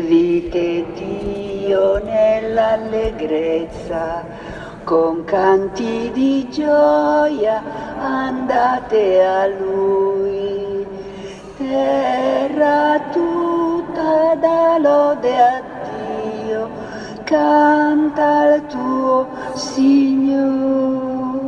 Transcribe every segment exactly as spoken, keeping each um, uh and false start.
Servite Dio nell'allegrezza, con canti di gioia andate a Lui. Terra tutta dà lode a Dio, canta al tuo Signore.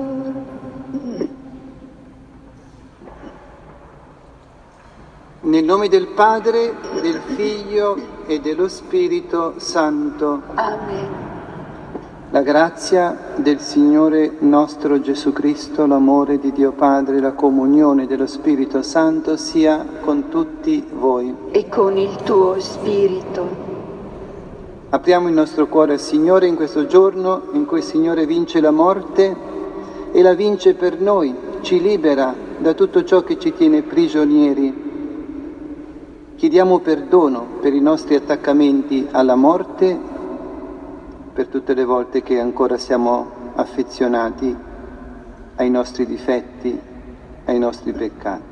Nel nome del Padre, del Figlio e dello Spirito Santo. Amen. La grazia del Signore nostro Gesù Cristo, l'amore di Dio Padre, la comunione dello Spirito Santo sia con tutti voi. E con il tuo spirito. Apriamo il nostro cuore al Signore in questo giorno in cui il Signore vince la morte e la vince per noi, ci libera da tutto ciò che ci tiene prigionieri. Chiediamo perdono per i nostri attaccamenti alla morte, per tutte le volte che ancora siamo affezionati ai nostri difetti, ai nostri peccati.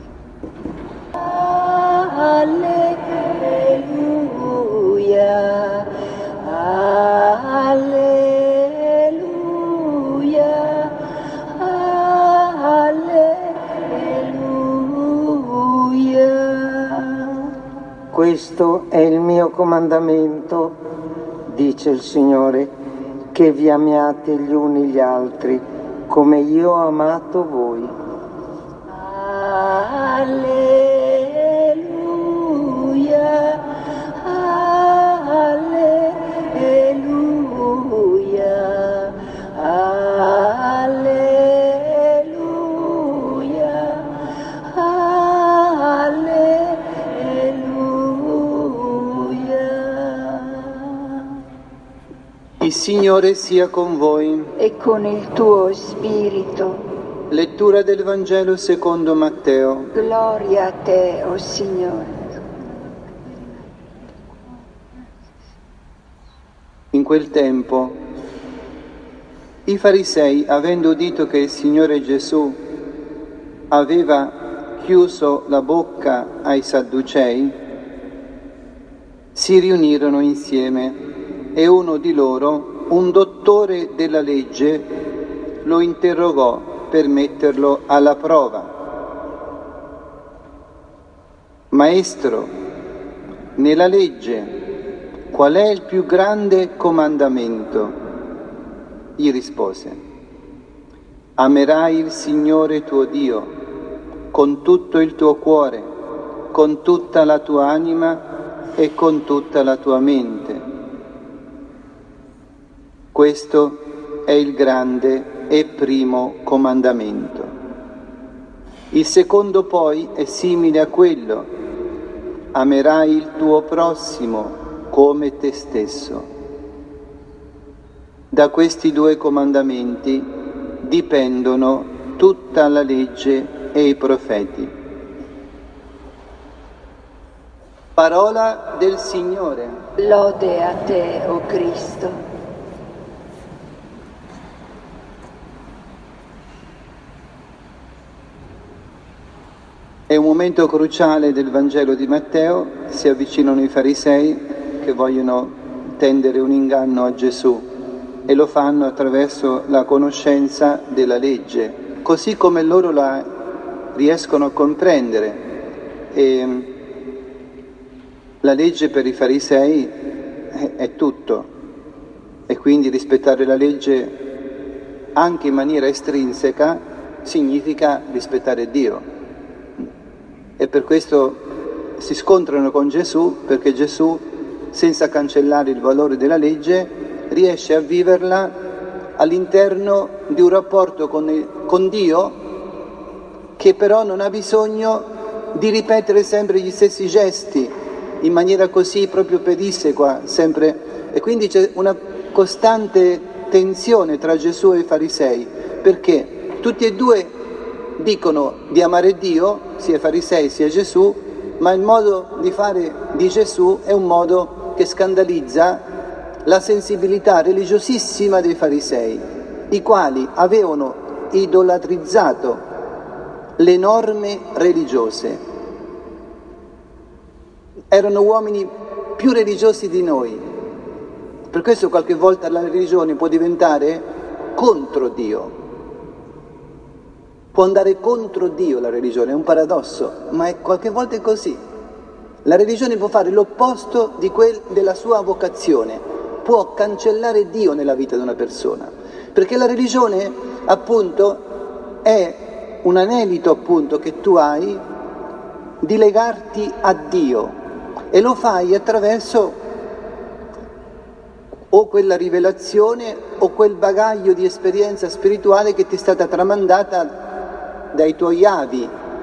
Alleluia, alleluia, alleluia. Questo è il mio comandamento, dice il Signore, che vi amiate gli uni gli altri, come io ho amato voi. Alleluia, alleluia, alleluia, Il Signore sia con voi. e con il tuo spirito. Lettura del Vangelo secondo Matteo. Gloria a te, o Signore. In quel tempo, i farisei, avendo udito che il Signore Gesù aveva chiuso la bocca ai Sadducei, si riunirono insieme e uno di loro, un dottore della legge, lo interrogò per metterlo alla prova. Maestro, nella legge qual è il più grande comandamento? Gli rispose: amerai il Signore tuo Dio con tutto il tuo cuore, con tutta la tua anima e con tutta la tua mente. Questo è il grande e primo comandamento. Il secondo poi è simile a quello: amerai il tuo prossimo come te stesso. Da questi due comandamenti dipendono tutta la legge e i profeti. Parola del Signore. Lode a te, o Cristo. È un momento cruciale del Vangelo di Matteo, si avvicinano i farisei che vogliono tendere un inganno a Gesù e lo fanno attraverso la conoscenza della legge, così come loro la riescono a comprendere. E la legge per i farisei è, è tutto, e quindi rispettare la legge anche in maniera estrinseca significa rispettare Dio. E per questo si scontrano con Gesù, perché Gesù, senza cancellare il valore della legge, riesce a viverla all'interno di un rapporto con, con Dio, che però non ha bisogno di ripetere sempre gli stessi gesti in maniera così proprio pedissequa, sempre. E quindi c'è una costante tensione tra Gesù e i farisei, perché tutti e due dicono di amare Dio, sia i farisei sia Gesù, ma il modo di fare di Gesù è un modo che scandalizza la sensibilità religiosissima dei farisei, i quali avevano idolatrizzato le norme religiose. Erano uomini più religiosi di noi. Per questo qualche volta la religione può diventare contro Dio. Può andare contro Dio la religione, è un paradosso, ma è, qualche volta è così. La religione può fare l'opposto di quel della sua vocazione, può cancellare Dio nella vita di una persona, perché la religione appunto è un anelito appunto che tu hai di legarti a Dio e lo fai attraverso o quella rivelazione o quel bagaglio di esperienza spirituale che ti è stata tramandata dai tuoi avi.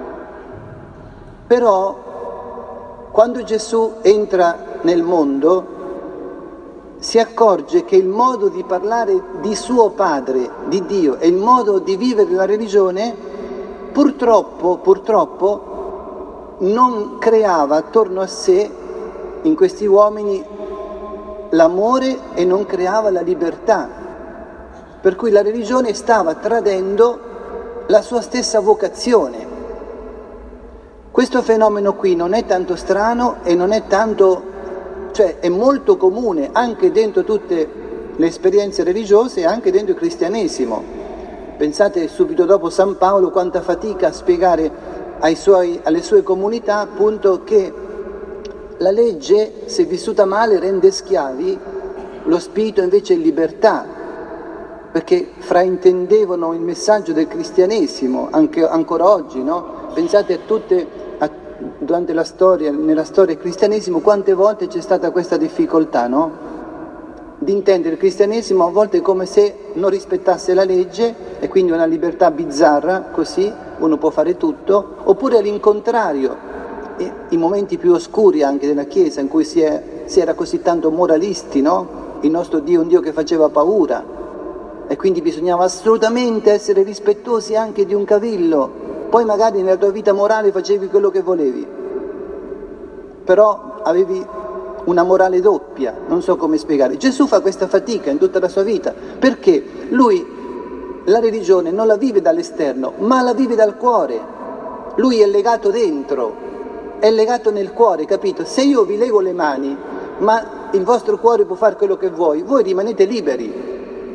Però quando Gesù entra nel mondo si accorge che il modo di parlare di suo Padre, di Dio, e il modo di vivere la religione purtroppo, purtroppo non creava attorno a sé, in questi uomini, l'amore e non creava la libertà. Per cui la religione stava tradendo la sua stessa vocazione. Questo fenomeno qui non è tanto strano e non è tanto, cioè è molto comune anche dentro tutte le esperienze religiose e anche dentro il cristianesimo. Pensate subito dopo San Paolo quanta fatica a spiegare ai suoi, alle sue comunità appunto che la legge, se vissuta male, rende schiavi, lo spirito invece è libertà, perché fraintendevano il messaggio del cristianesimo anche ancora oggi, no? Pensate a tutte, a, durante la storia, nella storia del cristianesimo, quante volte c'è stata questa difficoltà, no? Di intendere il cristianesimo a volte come se non rispettasse la legge e quindi una libertà bizzarra, così uno può fare tutto, oppure all'incontrario, e i momenti più oscuri anche della Chiesa in cui si, è, si era così tanto moralisti, no? Il nostro Dio è un Dio che faceva paura e quindi bisognava assolutamente essere rispettosi anche di un cavillo, poi magari nella tua vita morale facevi quello che volevi, però avevi una morale doppia, non so come spiegare. Gesù fa questa fatica in tutta la sua vita, perché lui la religione non la vive dall'esterno, ma la vive dal cuore. Lui è legato dentro, è legato nel cuore, capito? Se io vi lego le mani, ma il vostro cuore può fare quello che vuoi, voi rimanete liberi.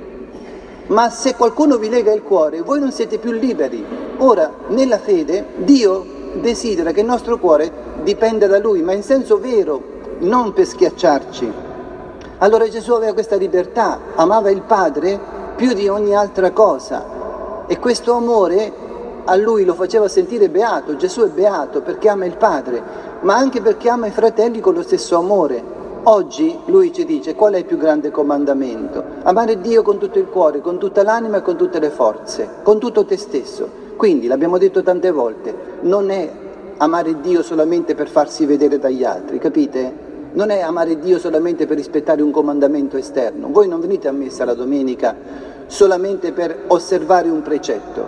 Ma se qualcuno vi lega il cuore, voi non siete più liberi. Ora, nella fede, Dio desidera che il nostro cuore dipenda da Lui, ma in senso vero, non per schiacciarci. Allora Gesù aveva questa libertà, amava il Padre più di ogni altra cosa e questo amore a Lui lo faceva sentire beato. Gesù è beato perché ama il Padre, ma anche perché ama i fratelli con lo stesso amore. Oggi Lui ci dice qual è il più grande comandamento: amare Dio con tutto il cuore, con tutta l'anima e con tutte le forze, con tutto te stesso. Quindi, l'abbiamo detto tante volte, non è amare Dio solamente per farsi vedere dagli altri, capite? Non è amare Dio solamente per rispettare un comandamento esterno. Voi non venite a messa la domenica solamente per osservare un precetto,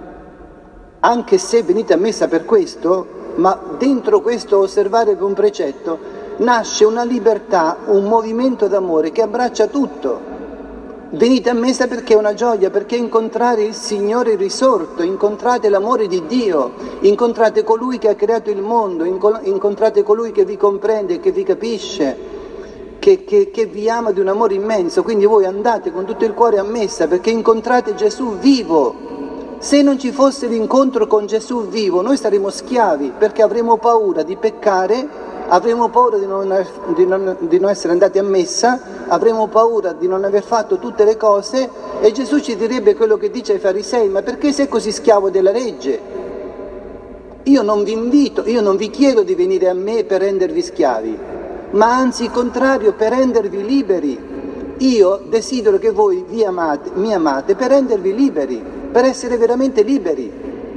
anche se venite a messa per questo, ma dentro questo osservare un precetto nasce una libertà, un movimento d'amore che abbraccia tutto. Venite a messa perché è una gioia, perché incontrate il Signore risorto, incontrate l'amore di Dio, incontrate colui che ha creato il mondo, incontrate colui che vi comprende, che vi capisce, che, che, che vi ama di un amore immenso. Quindi voi andate con tutto il cuore a messa perché incontrate Gesù vivo. Se non ci fosse l'incontro con Gesù vivo, noi saremmo schiavi perché avremo paura di peccare, avremo paura di non, di, non, di non essere andati a messa, avremo paura di non aver fatto tutte le cose e Gesù ci direbbe quello che dice ai farisei: ma perché sei così schiavo della legge? Io non vi invito, io non vi chiedo di venire a me per rendervi schiavi, ma anzi il contrario, per rendervi liberi. Io desidero che voi vi amate, mi amate per rendervi liberi, per essere veramente liberi.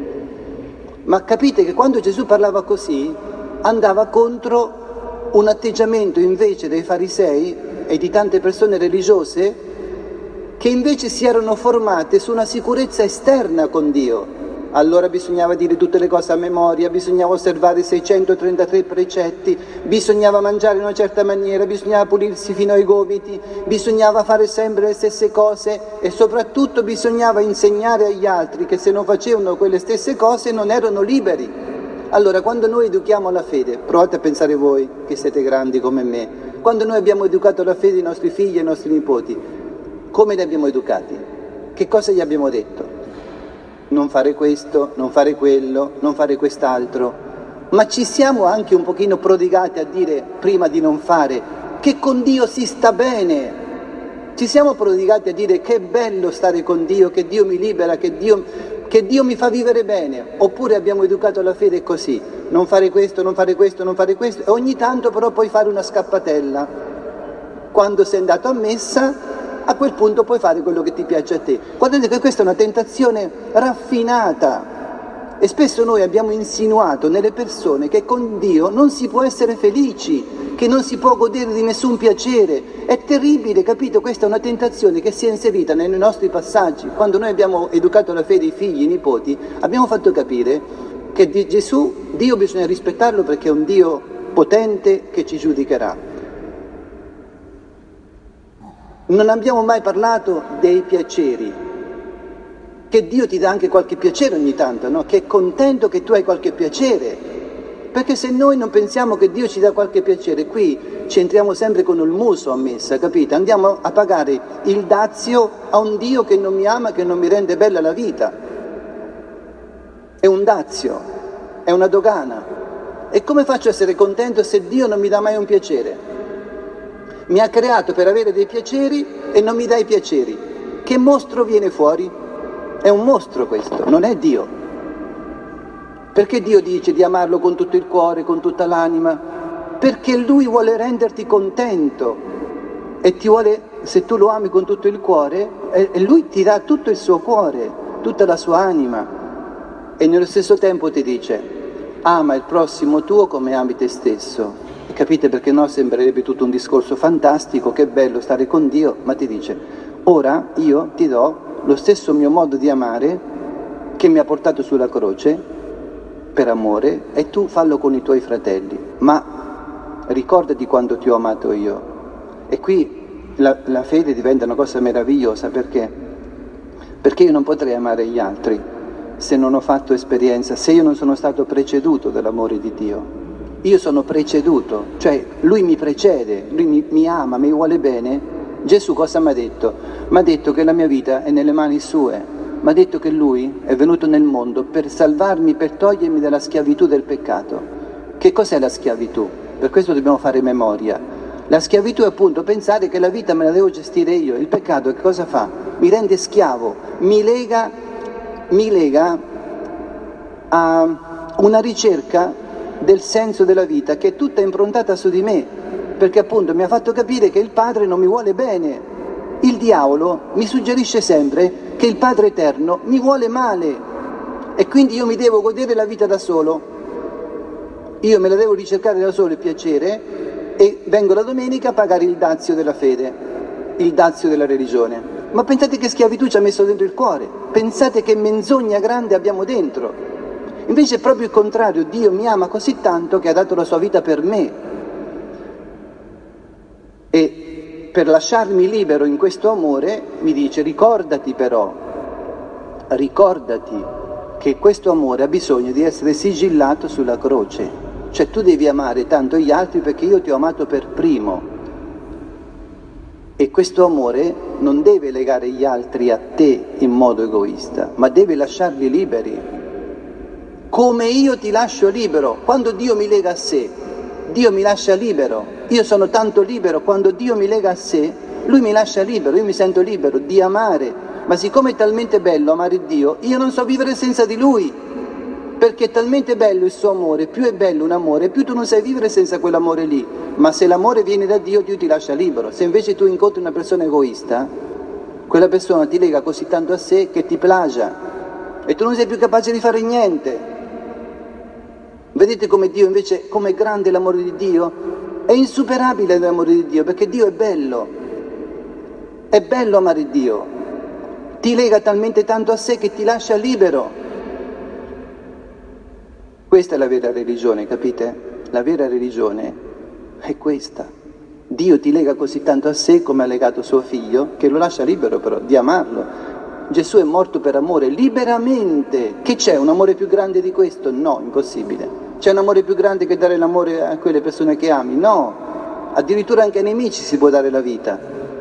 Ma capite che quando Gesù parlava così andava contro un atteggiamento invece dei farisei e di tante persone religiose che invece si erano formate su una sicurezza esterna con Dio. Allora bisognava dire tutte le cose a memoria, bisognava osservare seicentotrentatré precetti, bisognava mangiare in una certa maniera, bisognava pulirsi fino ai gomiti, bisognava fare sempre le stesse cose e soprattutto bisognava insegnare agli altri che se non facevano quelle stesse cose non erano liberi. Allora, quando noi educhiamo la fede, provate a pensare voi che siete grandi come me, Quando noi abbiamo educato la fede ai nostri figli e ai nostri nipoti, come li abbiamo educati? Che cosa gli abbiamo detto? Non fare questo, non fare quello, non fare quest'altro. Ma ci siamo anche un pochino prodigati a dire, prima di non fare, che con Dio si sta bene. Ci siamo prodigati a dire che è bello stare con Dio, che Dio mi libera, che Dio, che Dio mi fa vivere bene. Oppure abbiamo educato la fede così, non fare questo, non fare questo, non fare questo, e ogni tanto però puoi fare una scappatella. Quando sei andato a messa, a quel punto puoi fare quello che ti piace a te. Guardate che questa è una tentazione raffinata. E spesso noi abbiamo insinuato nelle persone che con Dio non si può essere felici, che non si può godere di nessun piacere. È terribile, capito? Questa è una tentazione che si è inserita nei nostri passaggi. Quando noi abbiamo educato la fede ai figli, ai nipoti, abbiamo fatto capire che di Gesù, Dio bisogna rispettarlo perché è un Dio potente che ci giudicherà. Non abbiamo mai parlato dei piaceri, che Dio ti dà anche qualche piacere ogni tanto, no? Che è contento che tu hai qualche piacere, perché se noi non pensiamo che Dio ci dà qualche piacere, qui ci entriamo sempre con il muso a messa, capite? Andiamo a pagare il dazio a un Dio che non mi ama, che non mi rende bella la vita. È un dazio, è una dogana. E come faccio a essere contento se Dio non mi dà mai un piacere? Mi ha creato per avere dei piaceri e non mi dà i piaceri. Che mostro viene fuori? È un mostro questo, non è Dio. Perché Dio dice di amarlo con tutto il cuore, con tutta l'anima? Perché Lui vuole renderti contento e ti vuole, se tu lo ami con tutto il cuore, e Lui ti dà tutto il suo cuore, tutta la sua anima, e nello stesso tempo ti dice: ama il prossimo tuo come ami te stesso. Capite? Perché no, sembrerebbe tutto un discorso fantastico, che bello stare con Dio, ma ti dice: ora io ti do lo stesso mio modo di amare che mi ha portato sulla croce per amore, e tu fallo con i tuoi fratelli, ma ricordati quando ti ho amato io. E qui la, la fede diventa una cosa meravigliosa, perché? Perché io non potrei amare gli altri se non ho fatto esperienza, se io non sono stato preceduto dall'amore di Dio. Io sono preceduto, cioè Lui mi precede, Lui mi, mi ama, mi vuole bene. Gesù cosa mi ha detto? Mi ha detto che la mia vita è nelle mani sue, mi ha detto che Lui è venuto nel mondo per salvarmi, per togliermi dalla schiavitù del peccato. Che cos'è la schiavitù? Per questo dobbiamo fare memoria. La schiavitù è appunto pensare che la vita me la devo gestire io. Il peccato che cosa fa? Mi rende schiavo, mi lega, mi lega a una ricerca del senso della vita che è tutta improntata su di me, perché appunto mi ha fatto capire che il Padre non mi vuole bene. Il diavolo mi suggerisce sempre che il Padre eterno mi vuole male e quindi io mi devo godere la vita da solo, io me la devo ricercare da solo il piacere, e vengo la domenica a pagare il dazio della fede, il dazio della religione. Ma pensate che schiavitù ci ha messo dentro il cuore, pensate che menzogna grande abbiamo dentro. Invece è proprio il contrario, Dio mi ama così tanto che ha dato la sua vita per me, e per lasciarmi libero in questo amore mi dice: ricordati però, ricordati che questo amore ha bisogno di essere sigillato sulla croce, cioè tu devi amare tanto gli altri perché io ti ho amato per primo, e questo amore non deve legare gli altri a te in modo egoista, ma deve lasciarli liberi. Come io ti lascio libero, quando Dio mi lega a sé, Dio mi lascia libero. Io sono tanto libero, quando Dio mi lega a sé, Lui mi lascia libero, io mi sento libero di amare. Ma siccome è talmente bello amare Dio, io non so vivere senza di Lui, perché è talmente bello il suo amore, più è bello un amore, più tu non sai vivere senza quell'amore lì. Ma se l'amore viene da Dio, Dio ti lascia libero. Se invece tu incontri una persona egoista, quella persona ti lega così tanto a sé che ti plagia e tu non sei più capace di fare niente. Vedete come Dio invece, come è grande l'amore di Dio? È insuperabile l'amore di Dio, perché Dio è bello. È bello amare Dio. Ti lega talmente tanto a sé che ti lascia libero. Questa è la vera religione, capite? La vera religione è questa. Dio ti lega così tanto a sé come ha legato suo figlio, che lo lascia libero però di amarlo. Gesù è morto per amore, liberamente. Che c'è un amore più grande di questo? No, impossibile. C'è un amore più grande che dare l'amore a quelle persone che ami? No. addirittura anche ai nemici si può dare la vita.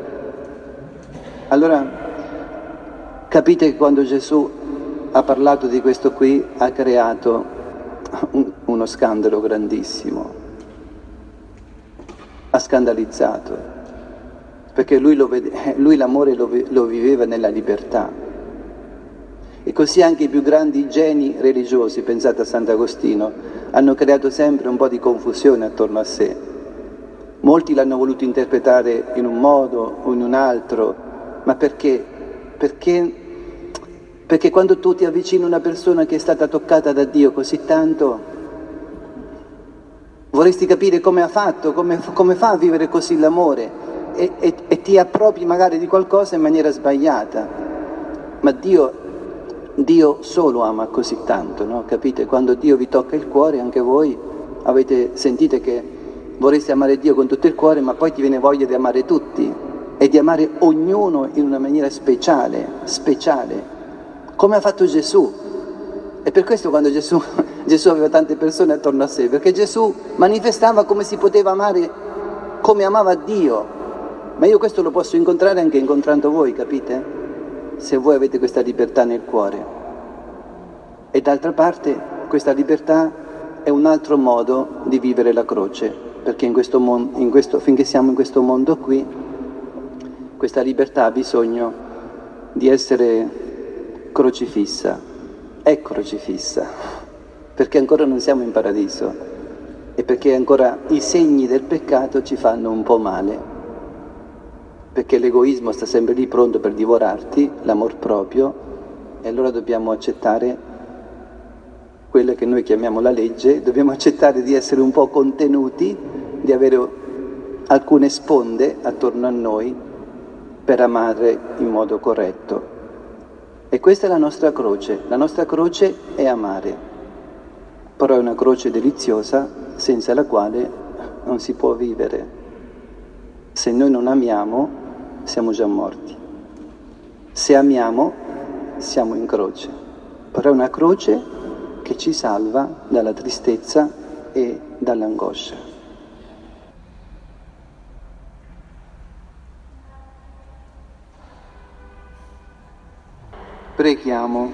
Allora capite che quando Gesù ha parlato di questo qui ha creato un, uno scandalo grandissimo, ha scandalizzato, perché lui, lo vede, lui l'amore lo, lo viveva nella libertà. E così anche i più grandi geni religiosi, pensate a Sant'Agostino, hanno creato sempre un po' di confusione attorno a sé. Molti l'hanno voluto interpretare in un modo o in un altro, ma perché? Perché, perché quando tu ti avvicini a una persona che è stata toccata da Dio così tanto, vorresti capire come ha fatto, come, come fa a vivere così l'amore e, e, e ti appropri magari di qualcosa in maniera sbagliata. Ma Dio... Dio solo ama così tanto, no? Capite? Quando Dio vi tocca il cuore, anche voi avete, sentite che vorreste amare Dio con tutto il cuore, ma poi ti viene voglia di amare tutti e di amare ognuno in una maniera speciale, speciale, come ha fatto Gesù. E per questo quando Gesù, Gesù aveva tante persone attorno a sé, perché Gesù manifestava come si poteva amare, come amava Dio. Ma io questo lo posso incontrare anche incontrando voi, capite? Se voi avete questa libertà nel cuore. E d'altra parte questa libertà è un altro modo di vivere la croce, perché in questo mondo, in questo, finché siamo in questo mondo qui, questa libertà ha bisogno di essere crocifissa, è crocifissa, perché ancora non siamo in paradiso e perché ancora i segni del peccato ci fanno un po' male. Perché l'egoismo sta sempre lì pronto per divorarti, l'amor proprio, e allora dobbiamo accettare quella che noi chiamiamo la legge, dobbiamo accettare di essere un po' contenuti, di avere alcune sponde attorno a noi per amare in modo corretto. E questa è la nostra croce, la nostra croce è amare, però è una croce deliziosa senza la quale non si può vivere. Se noi non amiamo, siamo già morti. Se amiamo, siamo in croce. Però è una croce che ci salva dalla tristezza e dall'angoscia. Preghiamo.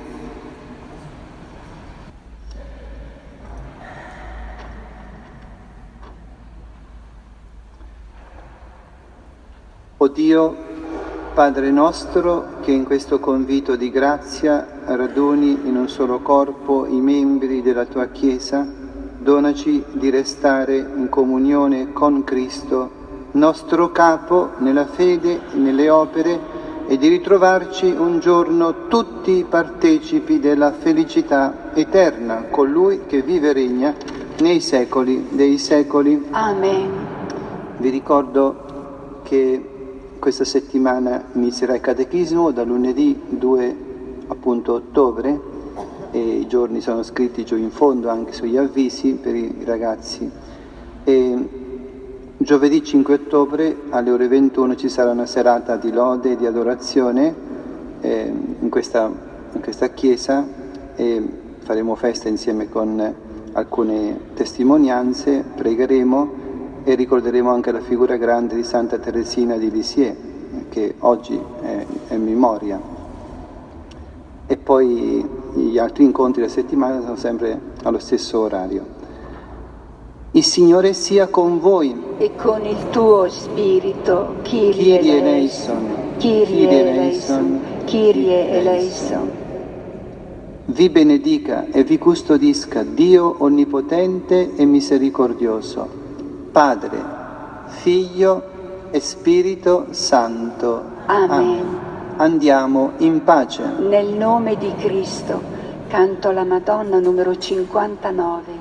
O Dio, Padre nostro, che in questo convito di grazia raduni in un solo corpo i membri della tua Chiesa, donaci di restare in comunione con Cristo, nostro Capo, nella fede e nelle opere, e di ritrovarci un giorno tutti partecipi della felicità eterna, con Lui che vive e regna nei secoli dei secoli. Amen. Vi ricordo che questa settimana inizierà il catechismo da lunedì due appunto ottobre e i giorni sono scritti giù in fondo anche sugli avvisi per i ragazzi. E giovedì cinque ottobre alle ore ventuno ci sarà una serata di lode e di adorazione eh, in, questa, in questa chiesa e faremo festa insieme con alcune testimonianze, pregheremo e ricorderemo anche la figura grande di Santa Teresina di Lisieux, che oggi è, è memoria. E poi gli altri incontri della settimana sono sempre allo stesso orario. Il Signore sia con voi. E con il tuo spirito, Kyrie Kyrie eleison, eleison, Kyrie eleison, Kyrie eleison. Vi benedica e vi custodisca Dio Onnipotente e Misericordioso, Padre, Figlio e Spirito Santo. Amen. Amen. Andiamo in pace. Nel nome di Cristo, canto alla Madonna numero cinquantanove.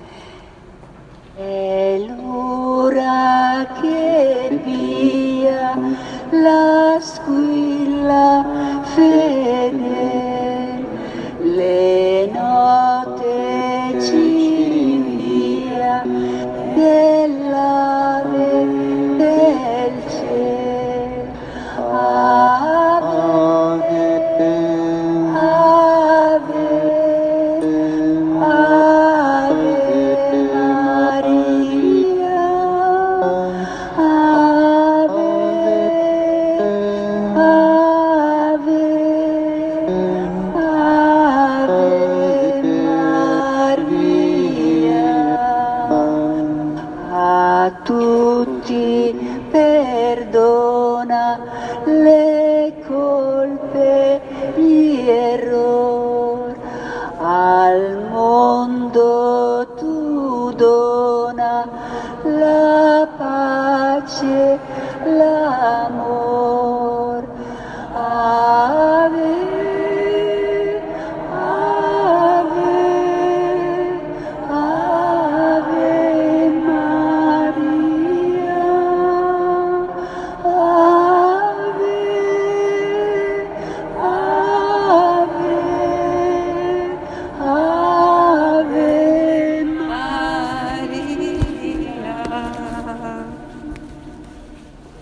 È l'ora che via la squilla